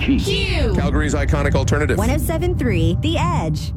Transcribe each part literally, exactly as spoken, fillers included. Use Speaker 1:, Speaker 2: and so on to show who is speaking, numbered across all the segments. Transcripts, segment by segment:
Speaker 1: Q.
Speaker 2: Q.
Speaker 3: Calgary's iconic alternative.
Speaker 4: one oh seven point three The Edge.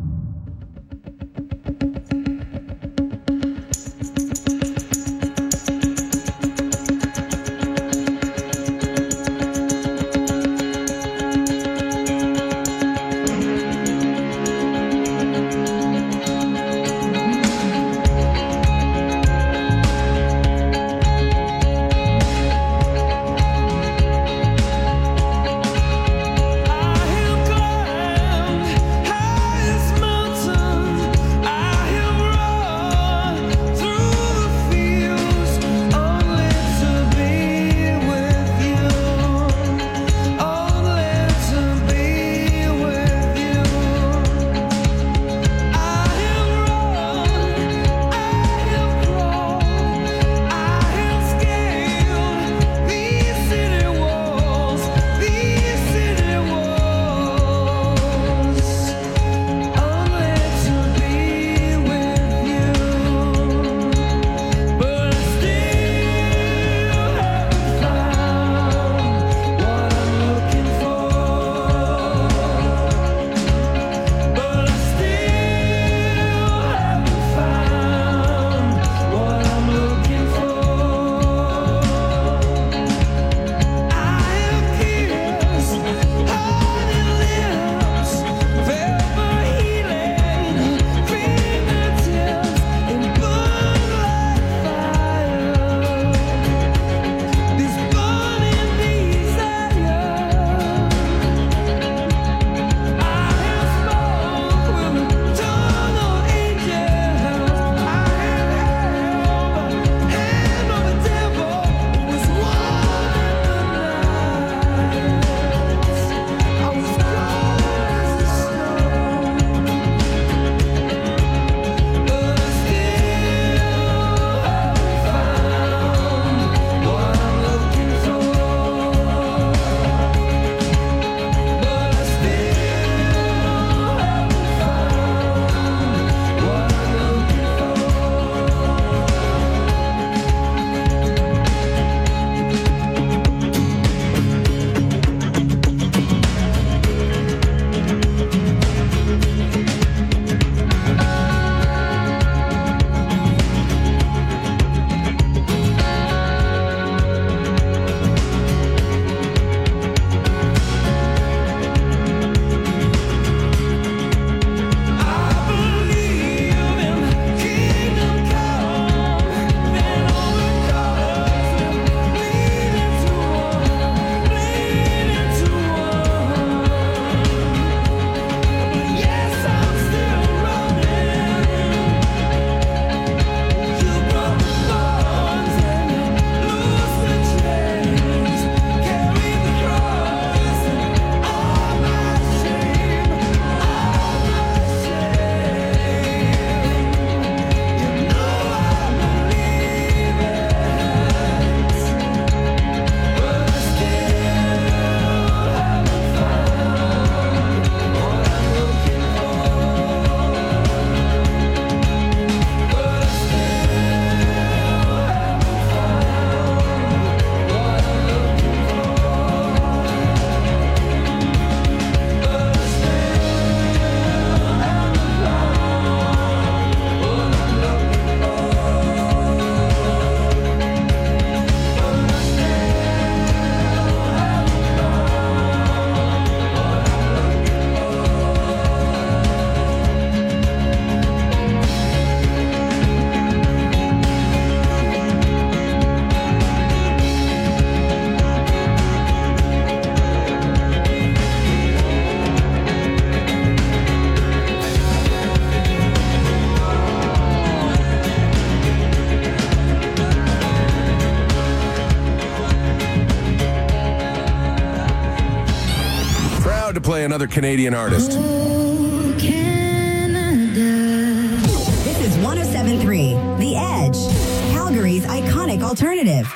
Speaker 3: To play another Canadian artist.
Speaker 4: Oh, Canada. This is one oh seven point three The Edge, Calgary's iconic alternative.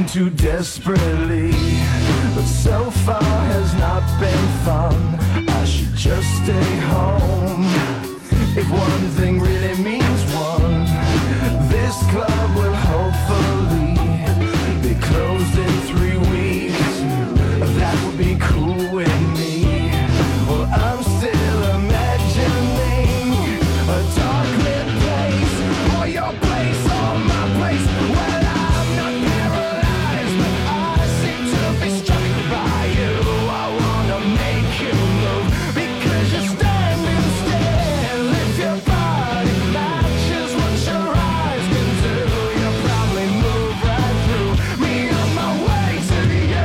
Speaker 1: too desperately, but so far has not been fun. I should just stay home. If one thing really means one, this club will hopefully be closed in three weeks. That would be cool with me. Well, I'm still imagining a dark lit place, or your place, or my place. Well, I'm not paralyzed, but I seem to be struck by you. I wanna make you move because you're standing still. If your body matches what your eyes can do, you'll probably move right through me on my way to you.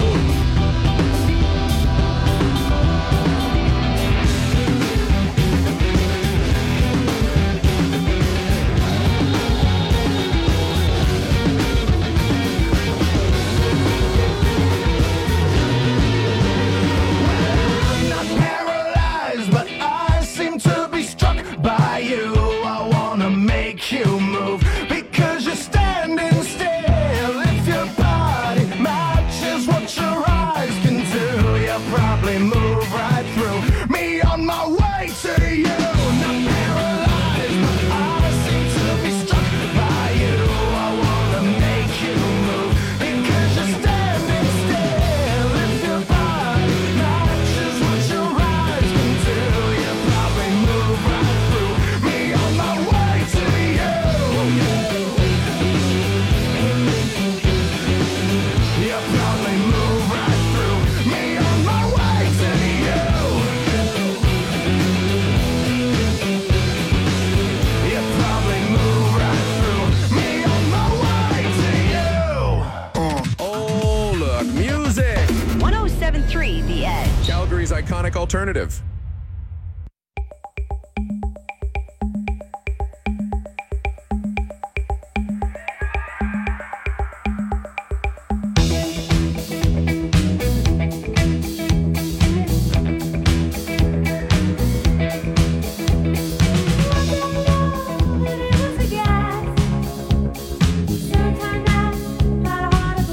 Speaker 1: I'm not paralyzed, but I seem to be struck by you. I wanna make you move because you're standing still. If your body matches what your eyes can do, you'll probably move right through me on my way to you. Not paralyzed, but I seem to be struck by you. I wanna make you move because you're standing still. If your body matches what your eyes can do, you'll probably move right through me on my way to you. You'll probably move right through me on my way to you. You'll probably move right through me on my way to you.
Speaker 3: Oh, look, music!
Speaker 4: one oh seven point three The Edge.
Speaker 3: Calgary's iconic alternative.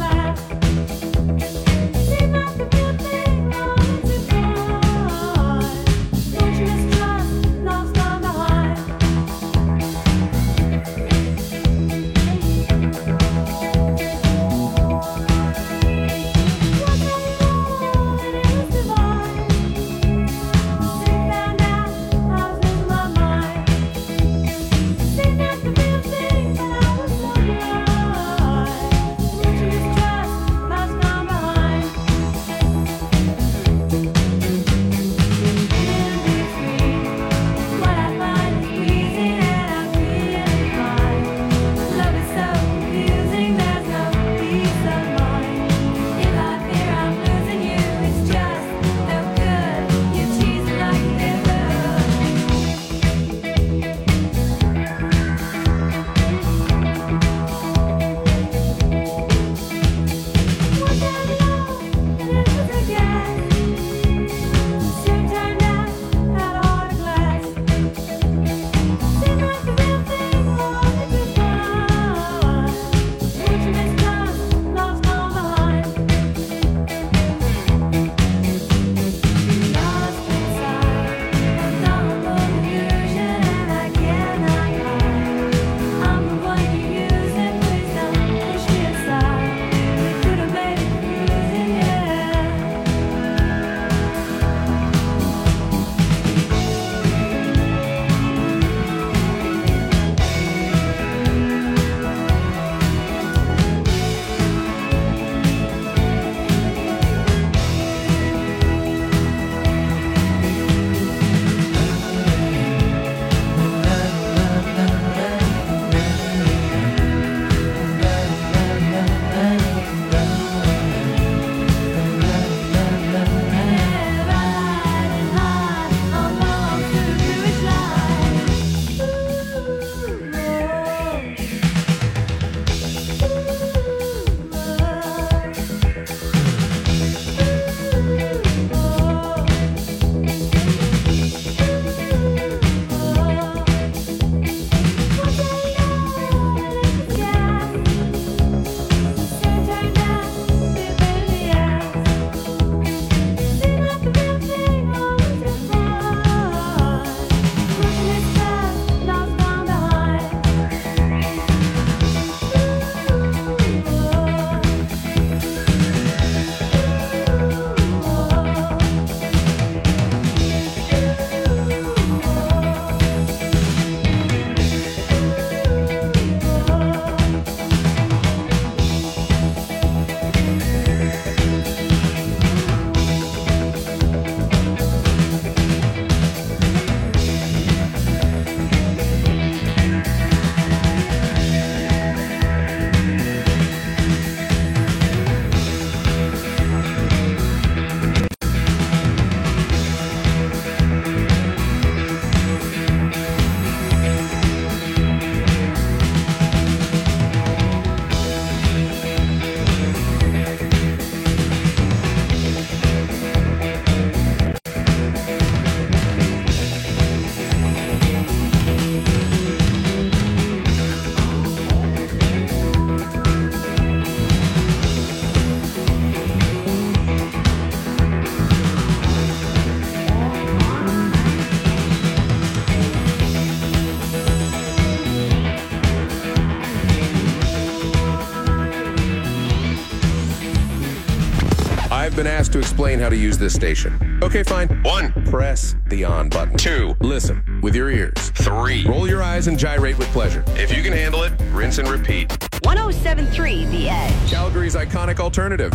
Speaker 2: Seem like the good thing, long to go.
Speaker 3: I've been asked to explain how to use this station. Okay, fine.
Speaker 2: One.
Speaker 3: Press the on button.
Speaker 2: Two.
Speaker 3: Listen with your ears.
Speaker 2: Three.
Speaker 3: Roll your eyes and gyrate with pleasure.
Speaker 2: If you can handle it, rinse and repeat.
Speaker 4: one oh seven point three The Edge.
Speaker 3: Calgary's iconic alternative.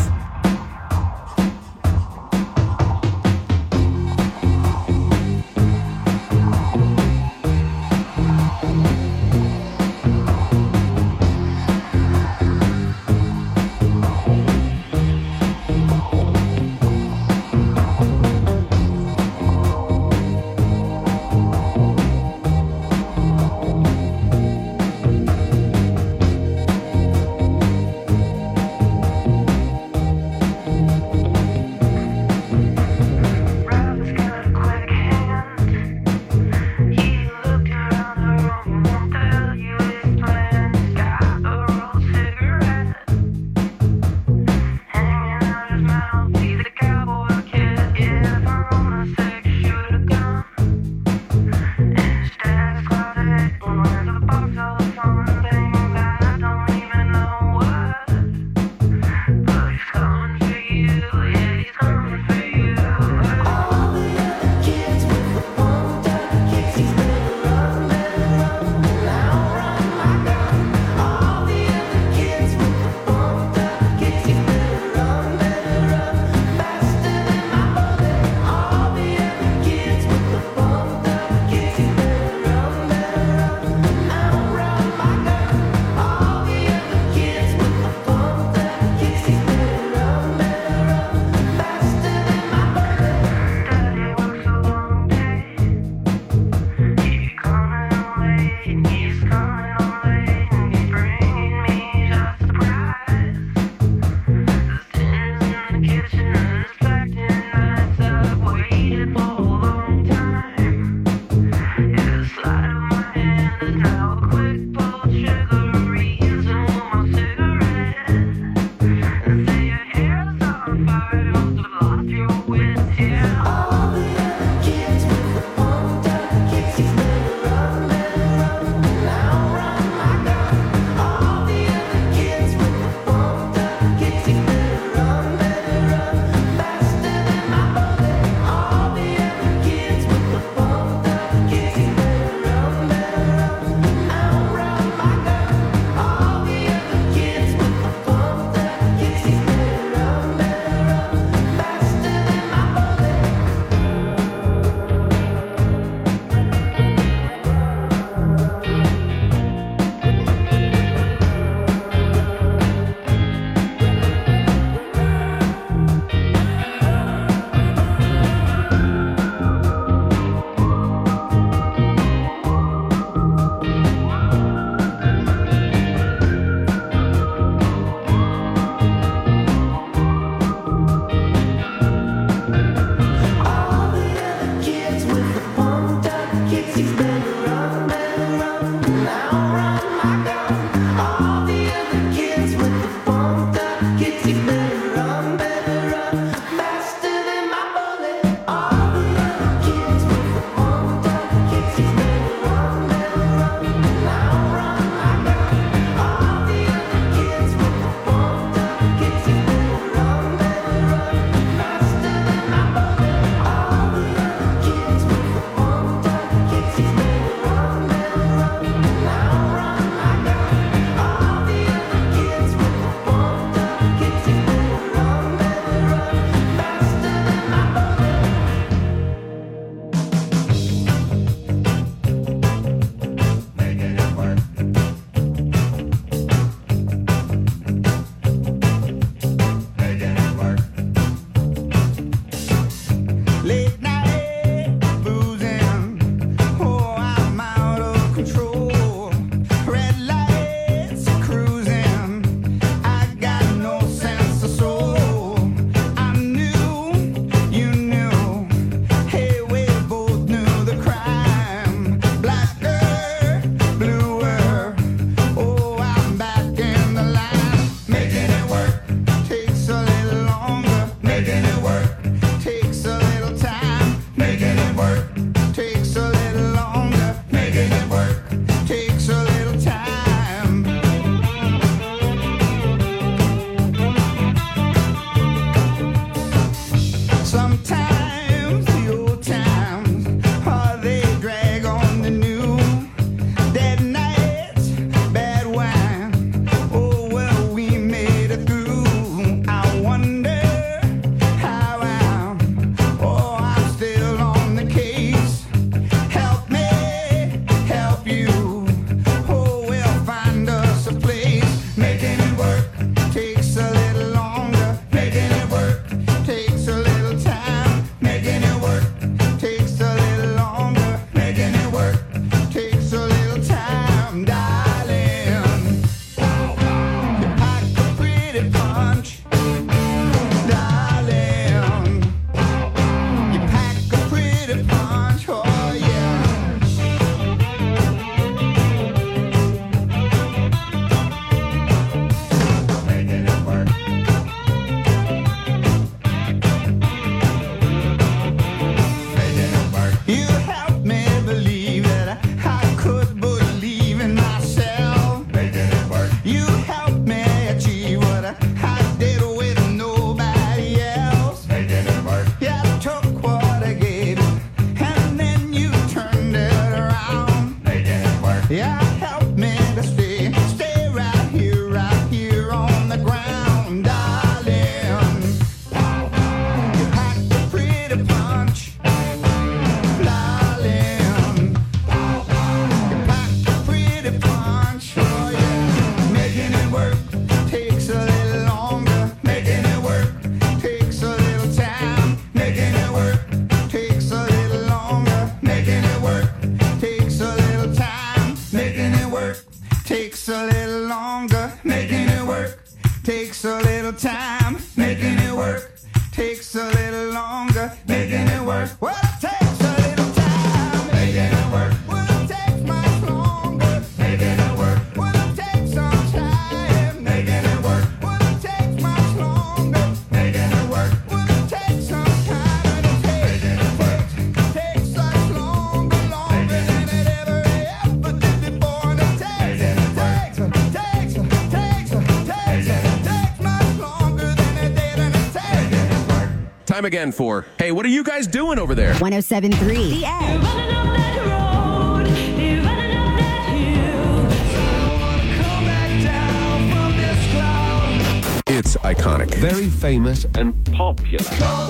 Speaker 3: Time again for, hey, what are you guys doing over there?
Speaker 4: one oh seven point three The Edge.
Speaker 3: It's iconic.
Speaker 5: Very famous and popular.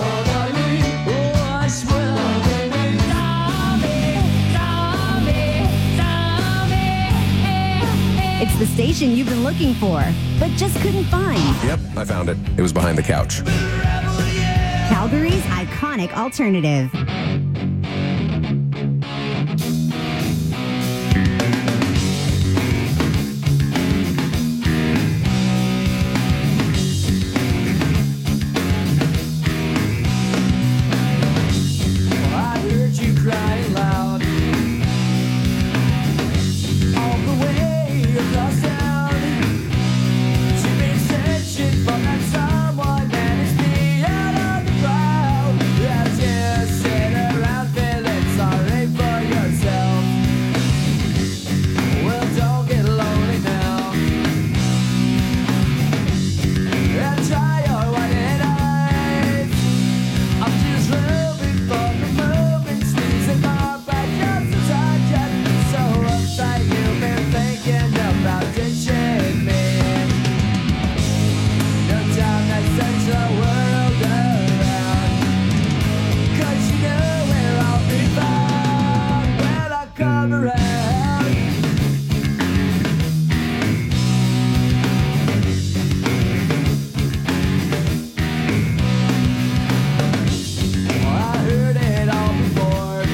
Speaker 4: It's the station you've been looking for, but just couldn't find.
Speaker 3: Yep, I found it. It was behind the couch.
Speaker 4: Calgary's iconic alternative.
Speaker 1: I heard you crying loud all the way across town. You've been searching for that someone, and it's me out of the crowd. As you sit around feeling sorry for yourself. Well, don't get lonely now, and try your white eyes. I'm just hoping for the moment, sneezing my back up to touch it. So uptight, you've been thinking about ditching me. No time to search the world around, 'cause you know where I'll be found when I come around. I heard it all before.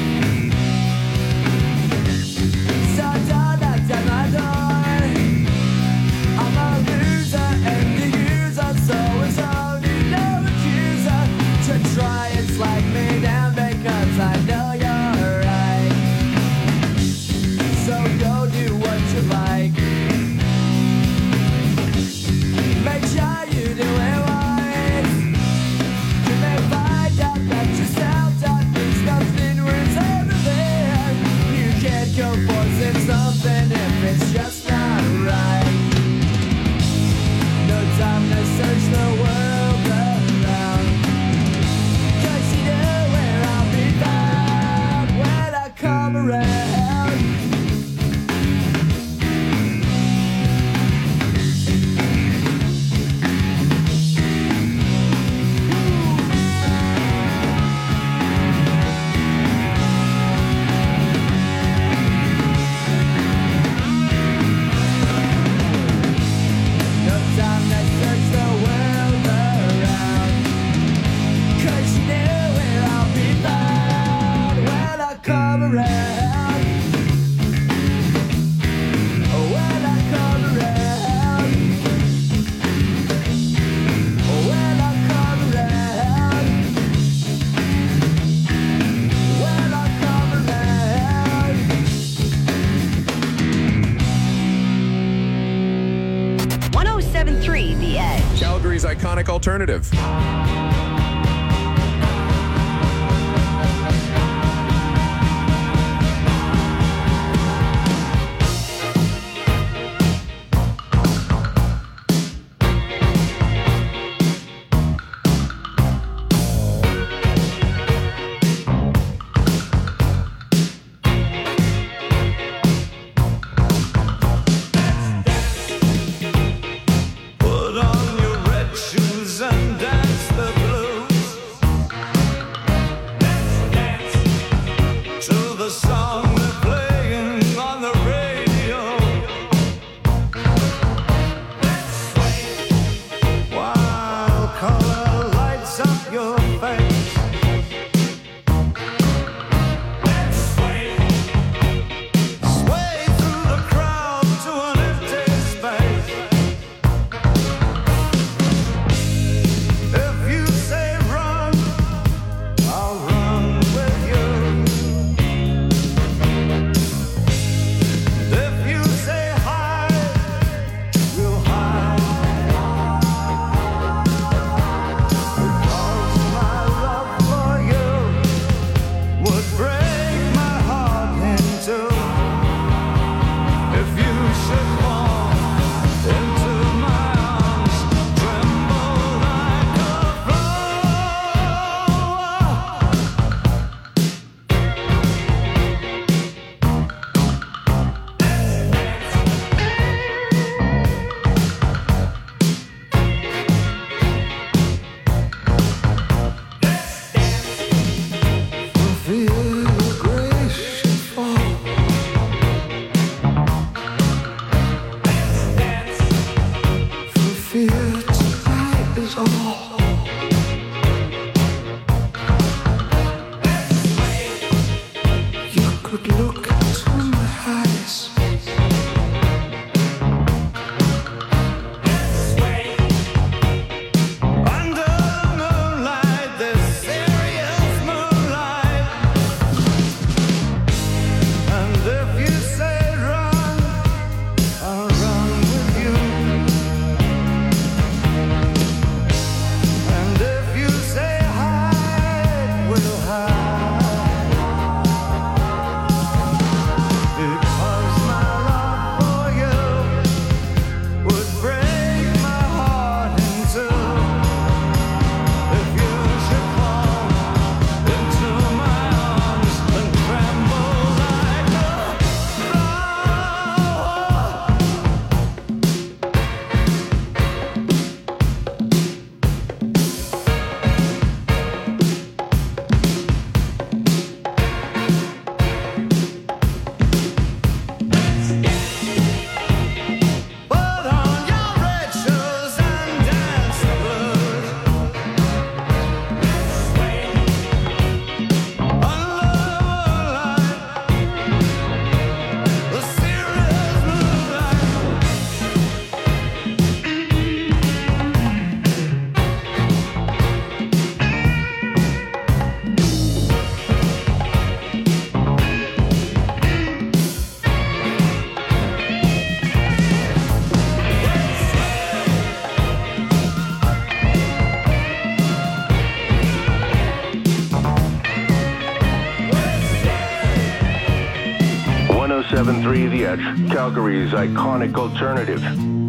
Speaker 1: So don't knock at my door. I'm a loser and the user, so it's only no accuser to try and slag me down because I know you're right. So go do what you like. Make sure you do it wise. You may find out that yourself that means nothing worth everything. You can't go forcing something if it's just not right. No time to search the world around, 'cause you know where I'll be found when I come around. No time to search the world around, 'cause you know where I'll be found when I come around. Oh, when I come around. Oh, when I come around. When I come around.
Speaker 4: one oh seven point three The Edge.
Speaker 3: Calgary's iconic alternative.
Speaker 1: Put on your red shoes and dance the
Speaker 5: seven point three The Edge, Calgary's iconic alternative.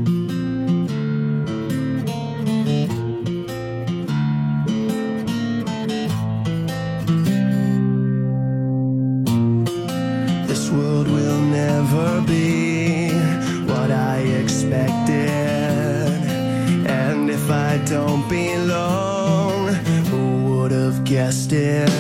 Speaker 1: This world will never be what I expected. And if I don't belong, who would have guessed it?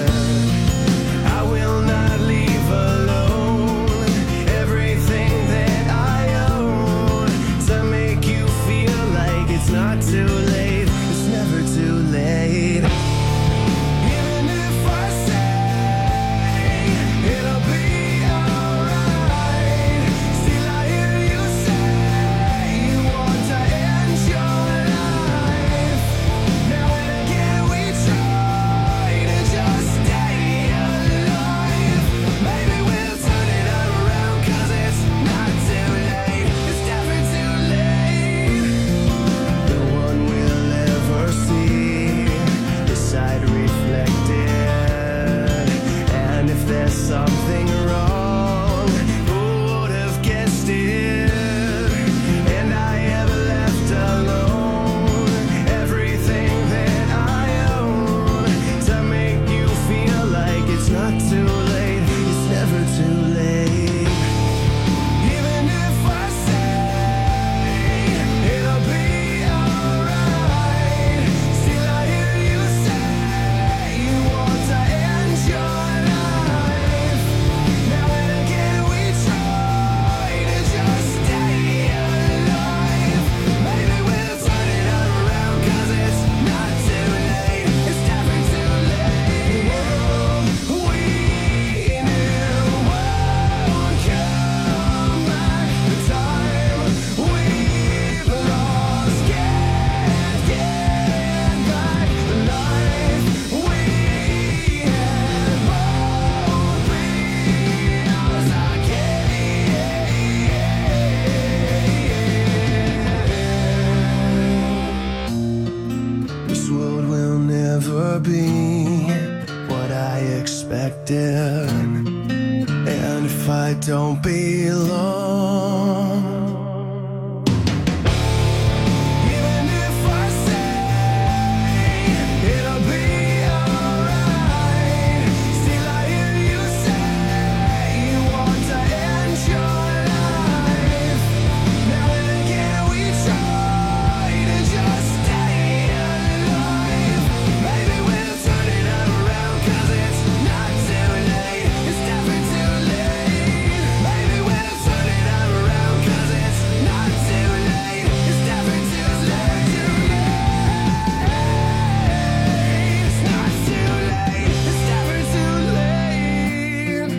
Speaker 1: I will not leave alone everything that I own to make you feel like it's not too late. It's never too late. Even if I say it'll be alright, still I hear you say you want to end your life. Now and again we try to just stay alive. Maybe we'll turn it around, 'cause it's not too late. It's never too late. No one will ever see this side reflected. And if there's something wrong, who would have guessed it? And I have left alone everything that I own to make you feel like it's not too late. It's never too late. Even if I say it'll be alright, still I hear you say you want to end your life. Now and again we try to just stay alive. Maybe we'll turn it around, 'cause it's not too late. It's never too late. The world we knew won't come back. The time we've lost can't get back. The life we had won't be ours again. This world will never be what I expected. And if I don't belong, even if I say it'll be alright, still I hear you say you want to end your life. Now and again we try to just stay alive. Maybe we'll turn it around, 'cause it's not too late. It's never too late. Maybe we'll turn it around, 'cause it's not too late. It's never too late. It's not too late. It's never too late.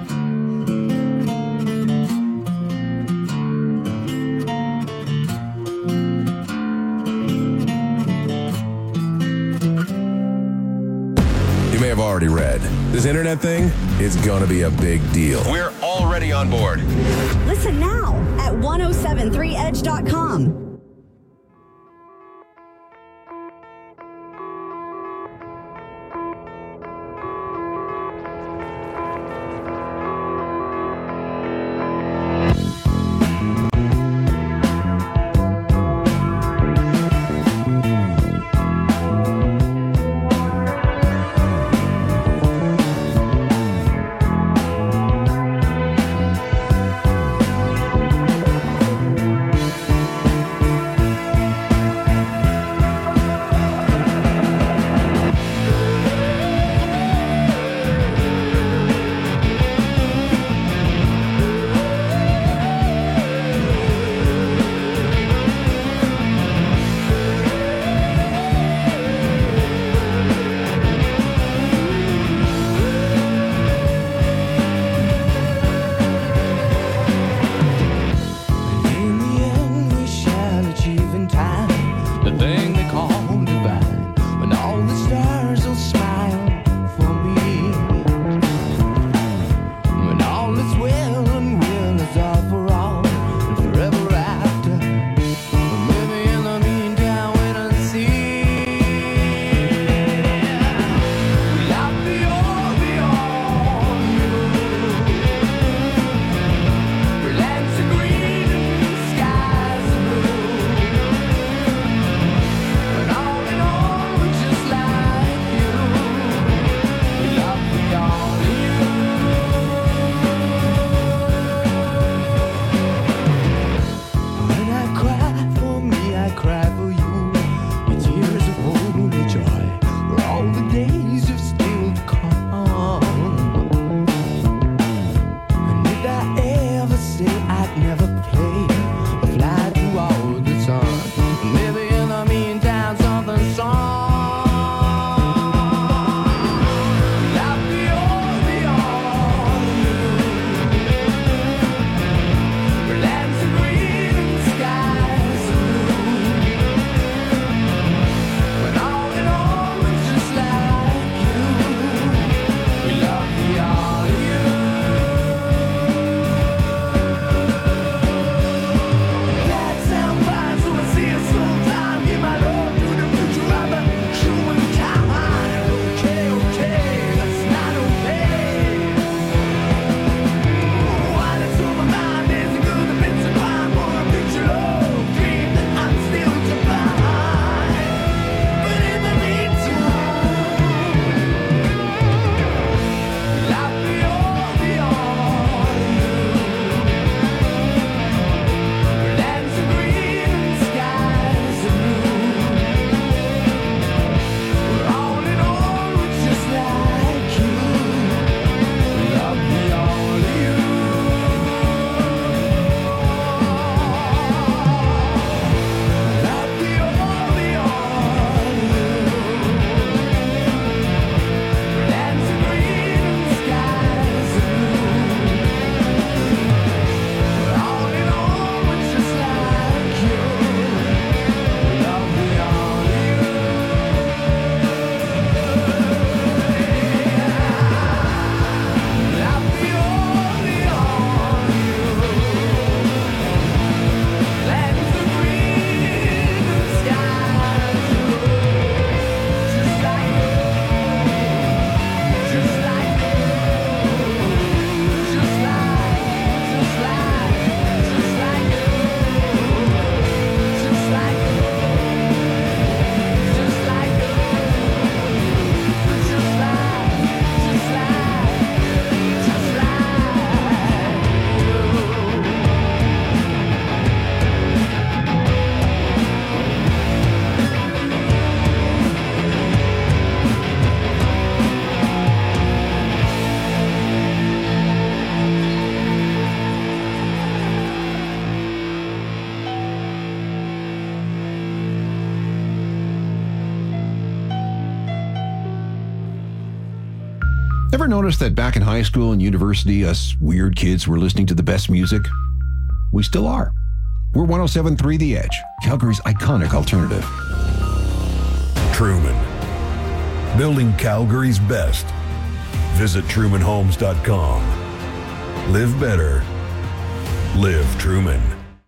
Speaker 3: You may have already read. This internet thing is gonna be a big deal.
Speaker 2: We're already on board.
Speaker 4: Listen now at ten seventy-three edge dot com.
Speaker 6: Ever notice that back in high school and university, us weird kids were listening to the best music? We still are. We're one oh seven point three The Edge, Calgary's iconic alternative.
Speaker 7: Truman. Building Calgary's best. Visit truman homes dot com. Live better. Live Truman.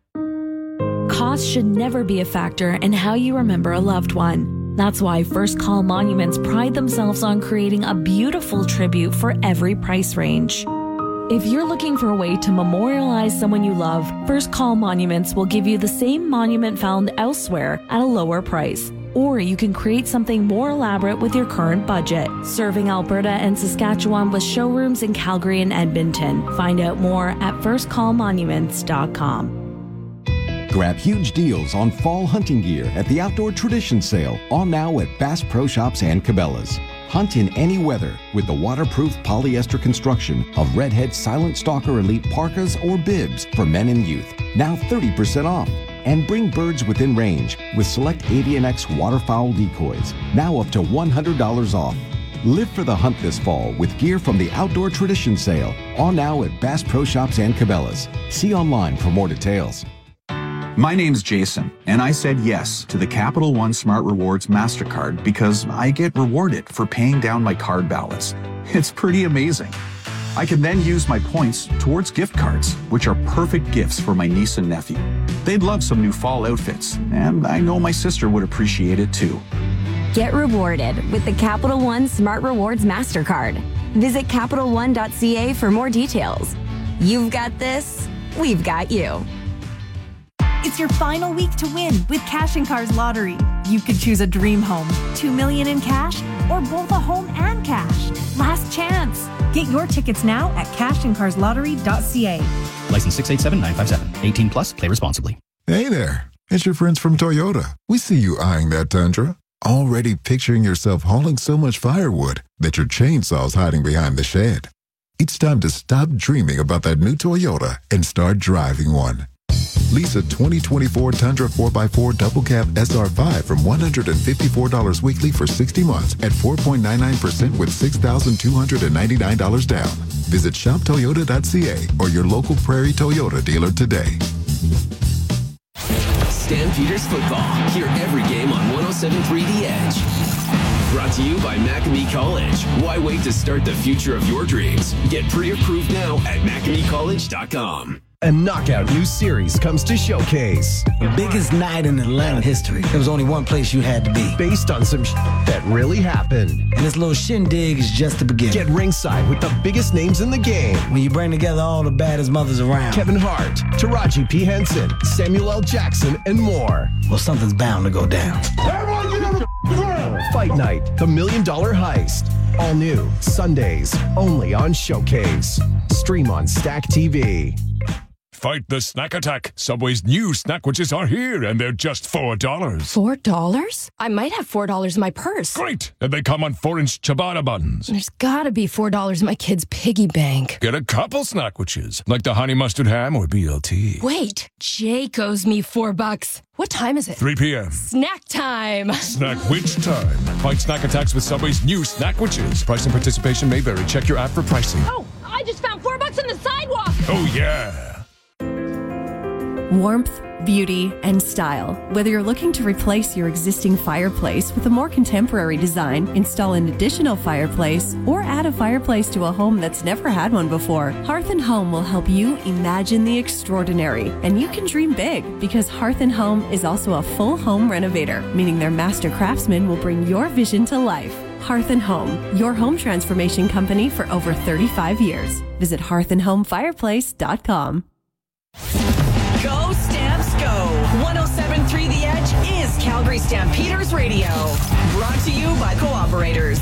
Speaker 8: Cost should never be a factor in how you remember a loved one. That's why First Call Monuments pride themselves on creating a beautiful tribute for every price range. If you're looking for a way to memorialize someone you love, First Call Monuments will give you the same monument found elsewhere at a lower price. Or you can create something more elaborate with your current budget. Serving Alberta and Saskatchewan with showrooms in Calgary and Edmonton. Find out more at first call monuments dot com.
Speaker 9: Grab huge deals on fall hunting gear at the Outdoor Tradition Sale, on now at Bass Pro Shops and Cabela's. Hunt in any weather with the waterproof polyester construction of Redhead Silent Stalker Elite parkas or bibs for men and youth. Now thirty percent off. And bring birds within range with select Avian X waterfowl decoys, now up to one hundred dollars off. Live for the hunt this fall with gear from the Outdoor Tradition Sale, on now at Bass Pro Shops and Cabela's. See online for more details.
Speaker 10: My name's Jason, and I said yes to the Capital One Smart Rewards MasterCard because I get rewarded for paying down my card balance. It's pretty amazing. I can then use my points towards gift cards, which are perfect gifts for my niece and nephew. They'd love some new fall outfits, and I know my sister would appreciate it too.
Speaker 11: Get rewarded with the Capital One Smart Rewards MasterCard. Visit capital one dot c a for more details. You've got this, we've got you.
Speaker 12: It's your final week to win with Cash and Cars Lottery. You could choose a dream home, two million dollars in cash, or both a home and cash. Last chance. Get your tickets now at cash and cars lottery dot c a.
Speaker 13: License six eight seven nine five seven. eighteen plus. Play responsibly.
Speaker 14: Hey there. It's your friends from Toyota. We see you eyeing that Tundra. Already picturing yourself hauling so much firewood that your chainsaw's hiding behind the shed. It's time to stop dreaming about that new Toyota and start driving one. Lease a twenty twenty-four Tundra four by four Double Cab S R five from one hundred fifty-four dollars weekly for sixty months at four point nine nine percent with six thousand two hundred ninety-nine dollars down. Visit shop toyota dot c a or your local Prairie Toyota dealer today.
Speaker 15: Stampeders football. Hear every game on one oh seven point three The Edge. Brought to you by Macamee College. Why wait to start the future of your dreams? Get pre-approved now at macamee college dot com.
Speaker 3: A knockout new series comes to Showcase.
Speaker 16: The biggest night in Atlanta history. There was only one place you had to be.
Speaker 3: Based on some sh- that really happened.
Speaker 16: And this little shindig is just the beginning.
Speaker 3: Get ringside with the biggest names in the game.
Speaker 16: When you bring together all the baddest mothers around.
Speaker 3: Kevin Hart, Taraji P. Henson, Samuel L. Jackson, and more.
Speaker 16: Well, something's bound to go down.
Speaker 3: Fight Night, the Million Dollar Heist. All new, Sundays, only on Showcase. Stream on Stack T V.
Speaker 17: Fight the snack attack. Subway's new snackwitches are here, and they're just four dollars.
Speaker 18: Four dollars? I might have four dollars in my purse.
Speaker 17: Great! And they come on four-inch ciabatta buns.
Speaker 18: There's gotta be four dollars in my kid's piggy bank.
Speaker 17: Get a couple snackwitches, like the honey mustard ham or B L T.
Speaker 18: Wait, Jake owes me four bucks. What time is it?
Speaker 17: three p.m.
Speaker 18: Snack time.
Speaker 17: Snackwitch time. Fight snack attacks with Subway's new snackwitches. Price and participation may vary. Check your app for pricing.
Speaker 18: Oh, I just found four bucks on the sidewalk.
Speaker 17: Oh, yeah.
Speaker 19: Warmth, beauty, and style. Whether you're looking to replace your existing fireplace with a more contemporary design, install an additional fireplace, or add a fireplace to a home that's never had one before, Hearth and Home will help you imagine the extraordinary. And you can dream big, because Hearth and Home is also a full home renovator, meaning their master craftsmen will bring your vision to life. Hearth and Home, your home transformation company for over thirty-five years. Visit hearth and home fireplace dot com.
Speaker 20: Go Stamps Go! one oh seven point three The Edge is Calgary Stampeders Radio. Brought to you by Cooperators.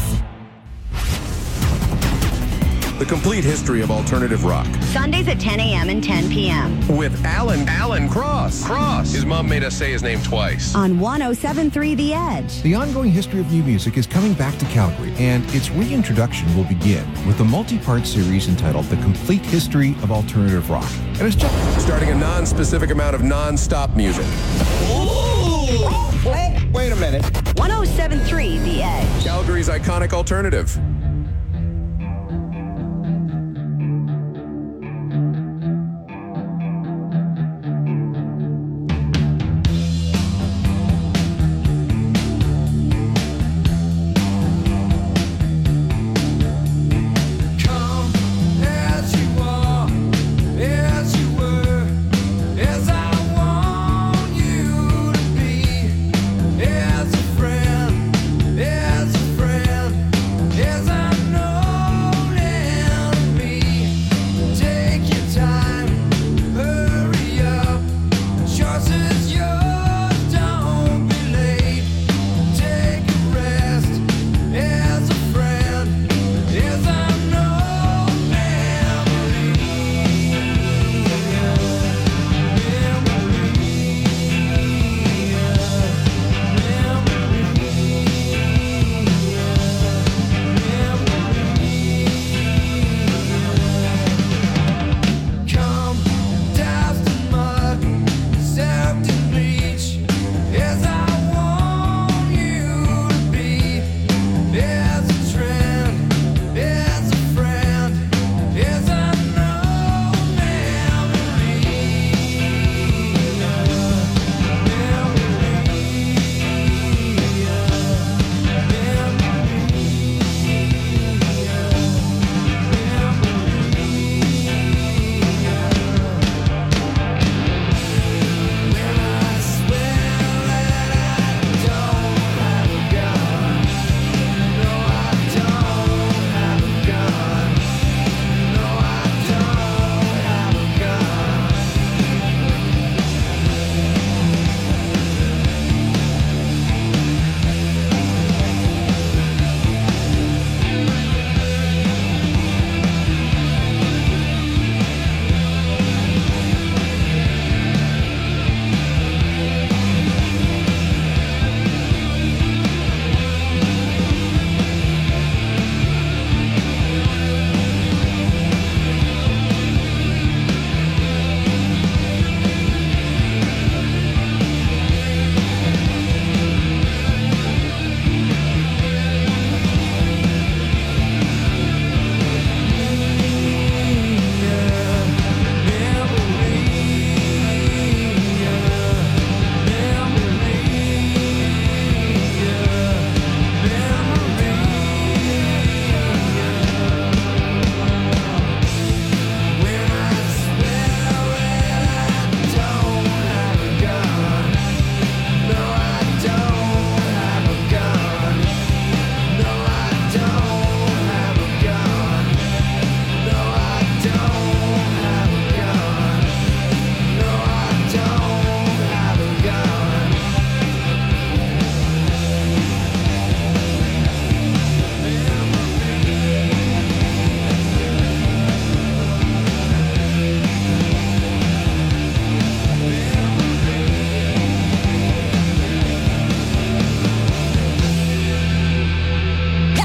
Speaker 2: The complete history of alternative rock.
Speaker 4: Sundays at ten a.m. and ten p.m.
Speaker 2: With Alan, Alan Cross. Cross. His mom made us say his name twice.
Speaker 4: On one oh seven point three The Edge.
Speaker 6: The ongoing history of new music is coming back to Calgary, and its reintroduction will begin with a multi-part series entitled The Complete History of Alternative Rock. And it's just
Speaker 2: starting a non-specific amount of non-stop music.
Speaker 4: Ooh! Wait, wait a minute. one oh seven point three The Edge.
Speaker 2: Calgary's iconic alternative.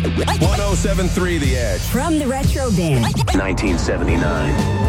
Speaker 2: one oh seven three The Edge.
Speaker 4: From the Retro Bin.
Speaker 5: nineteen seventy-nine.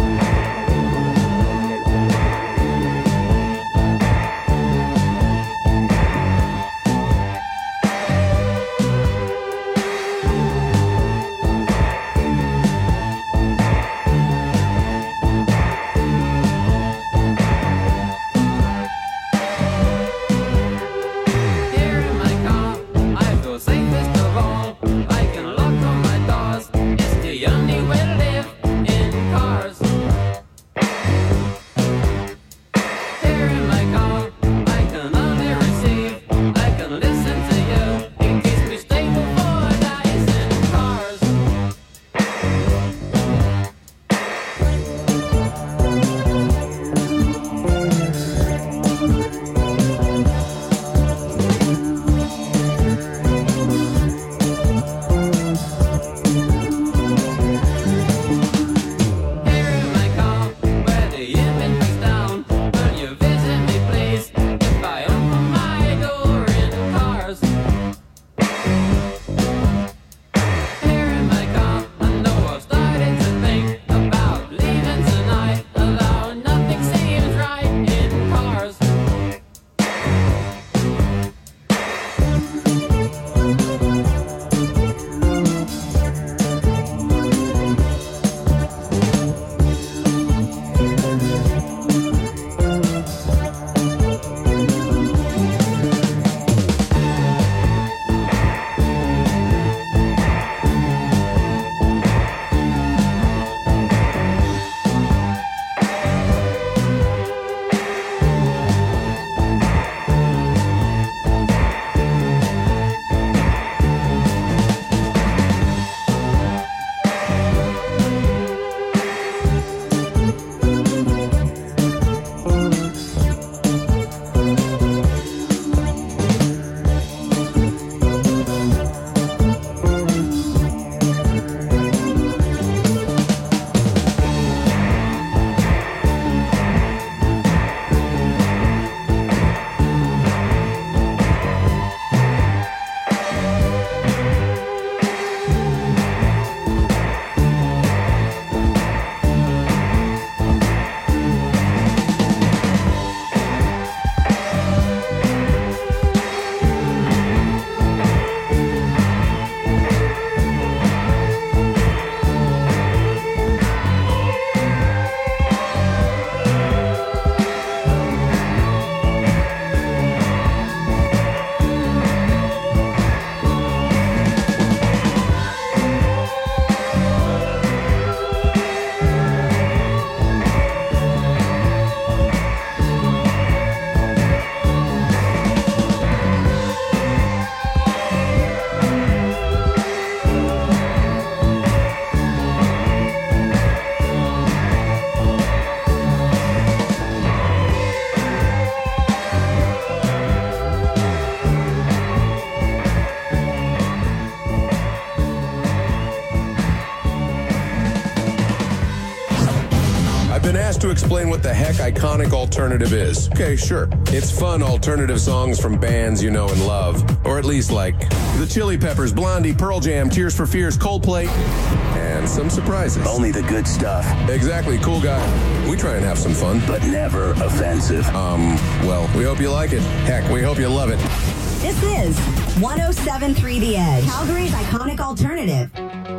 Speaker 2: To explain what the heck iconic alternative is. Okay, sure. It's fun alternative songs from bands you know and love. Or at least like the Chili Peppers, Blondie, Pearl Jam, Tears for Fears, Coldplay, and some surprises.
Speaker 5: Only the good stuff.
Speaker 2: Exactly, cool guy. We try and have some fun.
Speaker 5: But never offensive.
Speaker 2: Um, well, we hope you like it. Heck, we hope you love it.
Speaker 4: This is one oh seven three The Edge, Calgary's iconic alternative.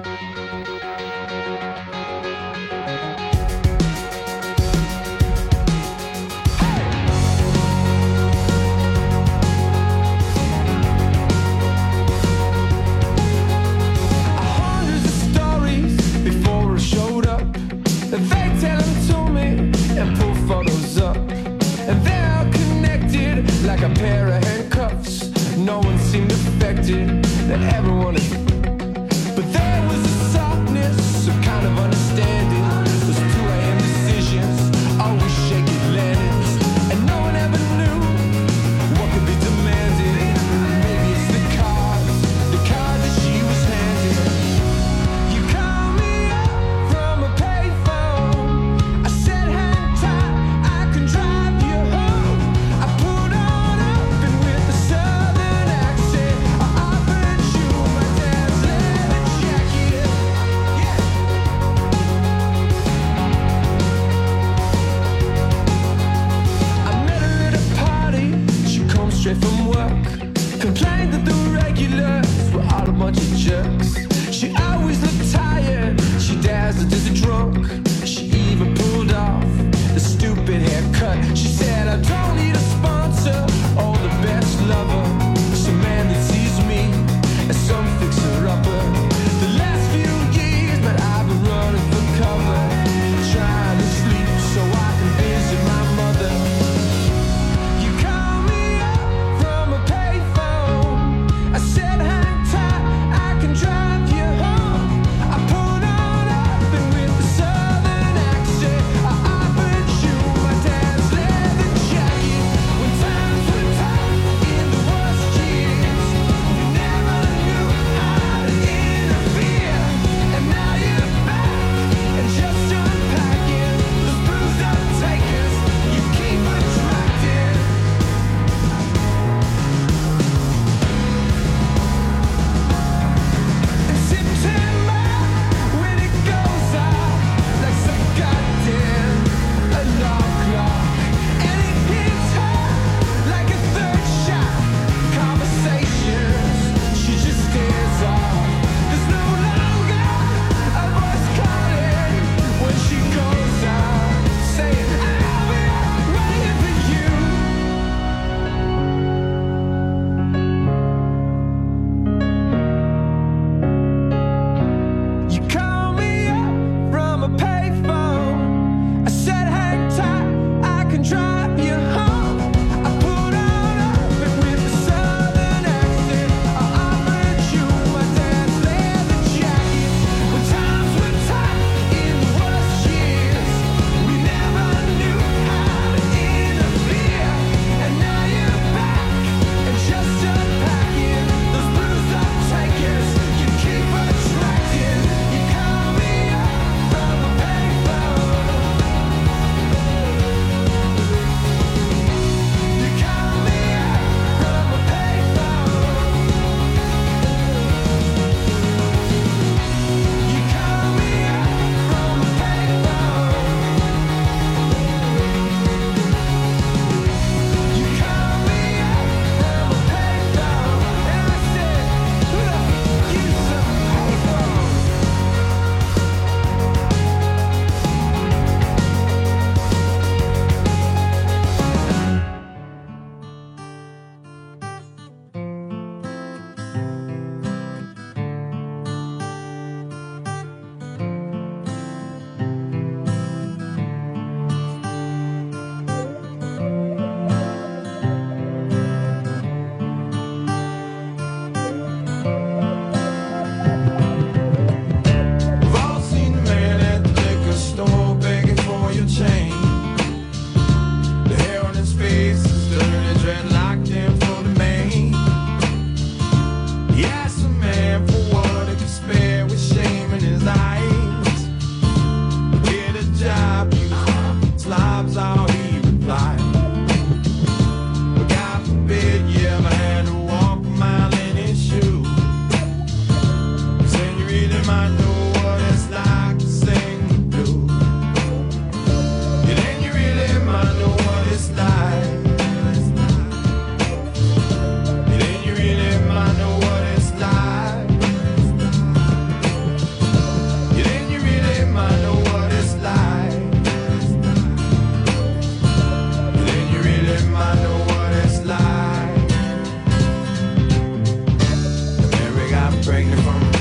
Speaker 1: Like a pair of handcuffs, no one seemed affected. That everyone is, but there was a softness, some kind of understanding. Those two a.m. decisions, always shaky landings, and no one ever knew what could be demanded. Maybe it's the cards, the cards that she was handed. You call me up from a payphone. I said hang tight, I can drive you home. I put on up and with a southern accent, I offered you my dad.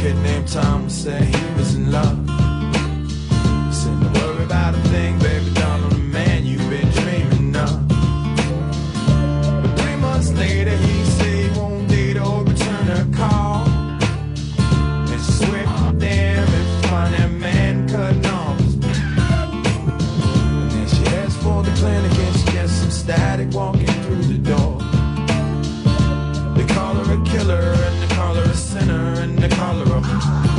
Speaker 1: kid named Tom would say he was in love. He said, don't worry about a thing, baby, doll, I'm the man you've been dreaming of. But three months later, he said he won't date or return her call. And she swept damn and find that man cutting off his back. And then she asked for the clinic and she gets some static walking through the door. They call her a killer and they call her a sinner and they call her a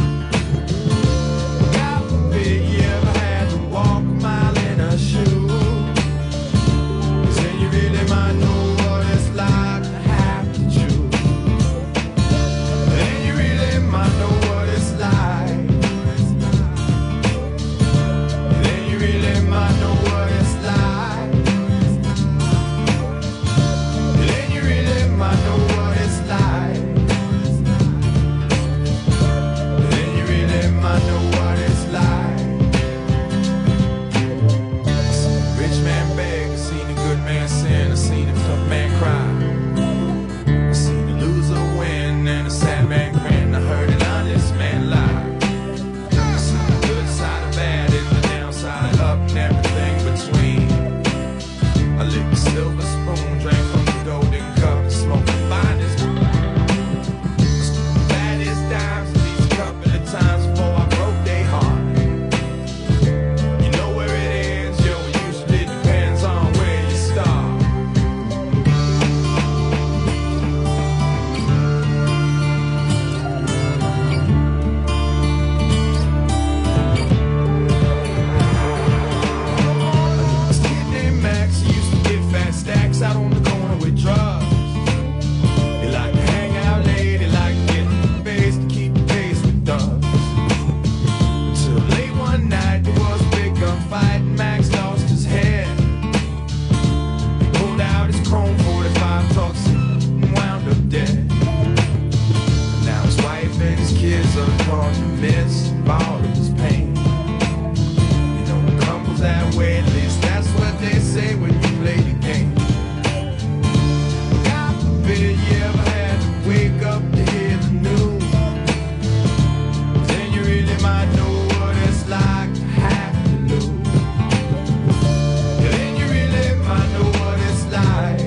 Speaker 1: God forbid you ever had to walk a mile in her shoe. 'Cause then you really might know what it's like to have to choose. Then you really might know what it's like. Then you really might know what it's like. Then you really might know what it's like. Then you really might know what it's like. I seen a rich man beg, I seen a good man sin, I seen a tough man cry. I seen a loser win and a sad man grin. I heard an honest man lie. I seen the good side of bad and the downside of up and everything between. I licked the silver spoon, drank from the golden cup, and smoked the finest. The baddest dimes these couple of times before I broke their heart. You know where it ends, yo, it usually depends on where you start. This kid named Max, he used to get fat stacks out on the corner with drugs. He liked to hang out late, he liked to get the bass to keep the pace with thugs. Until late one night, there was a big gunfight and Max lost his head. He pulled out his chrome forty-five tux and wound up dead. Now his wife and his kids are caught in the midst of all of his pain. You know it crumbles that way, at least that's what they say when you play the game. God forbid you ever had to wake up to hear the news. Then you really might know what it's like to have to lose. Then you really might know what it's like.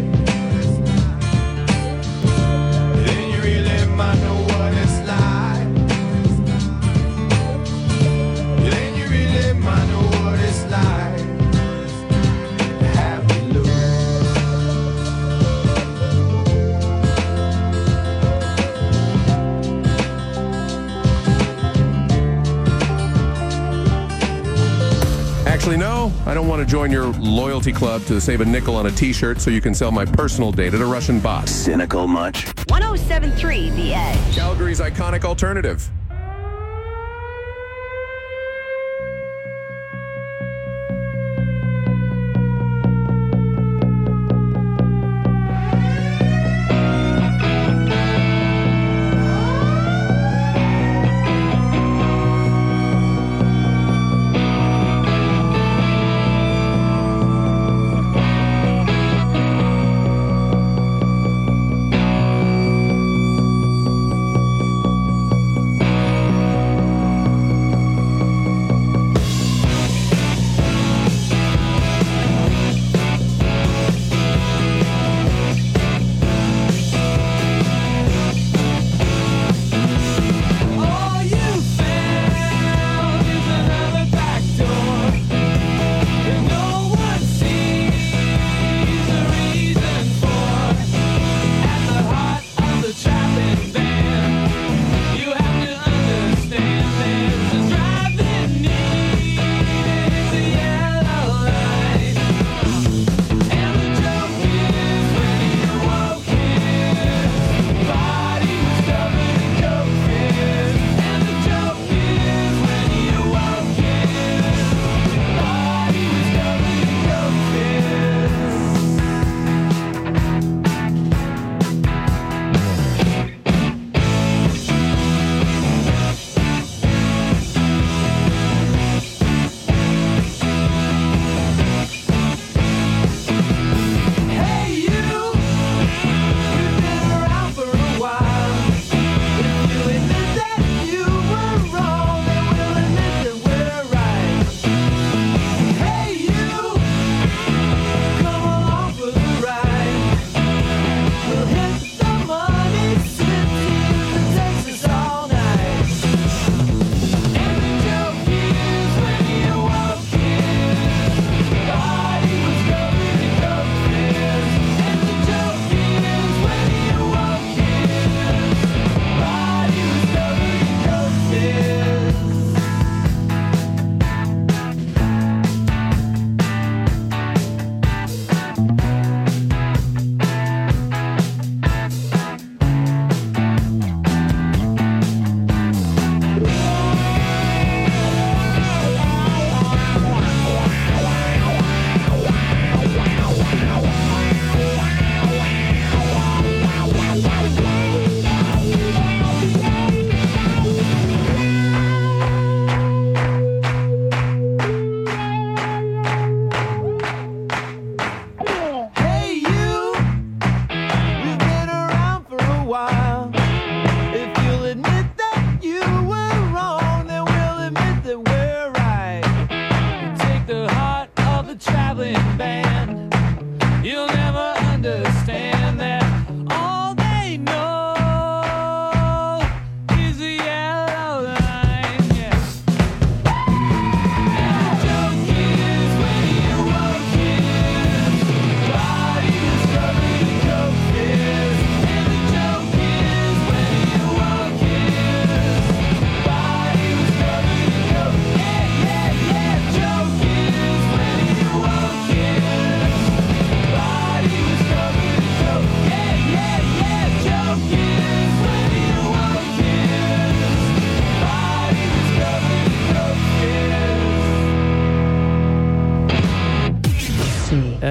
Speaker 1: Then you really might know what it's like. Then you really might know what it's like to have to lose.
Speaker 2: Actually, no, I don't want to join your loyalty club to save a nickel on a t-shirt so you can sell my personal data to Russian bots.
Speaker 15: Cynical much?
Speaker 4: one oh seven point three The Edge.
Speaker 2: Calgary's iconic alternative.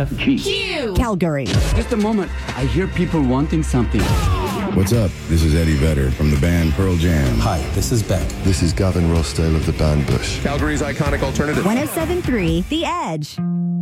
Speaker 21: F G.
Speaker 4: Q. Calgary.
Speaker 21: Just a moment. I hear people wanting something.
Speaker 22: What's up? This is Eddie Vedder from the band Pearl Jam.
Speaker 23: Hi, this is Beck.
Speaker 24: This is Gavin Rossdale of the band Bush.
Speaker 2: Calgary's iconic alternative.
Speaker 4: one oh seven point three The Edge.